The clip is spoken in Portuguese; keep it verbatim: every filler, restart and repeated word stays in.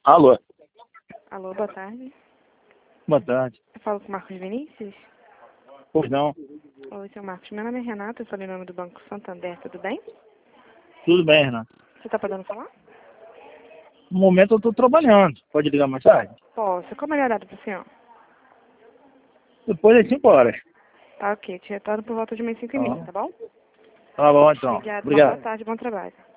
Alô, Alô, boa tarde. boa tarde. Eu falo com o Marcos Vinícius. Pois não, Oi, seu Marcos. Meu nome é Renata, eu falei em nome do Banco Santander, tudo bem? tudo bem, Renan. Você está podendo falar? No momento eu estou trabalhando. Pode ligar mais tarde? Posso. Qual é o melhor horário para o senhor? Depois das cinco horas. Tá ok, te retorno por volta de umas cinco e Tá meia, bom, tá bom? tá bom então. Obrigada, uma boa Obrigado. tarde, bom trabalho.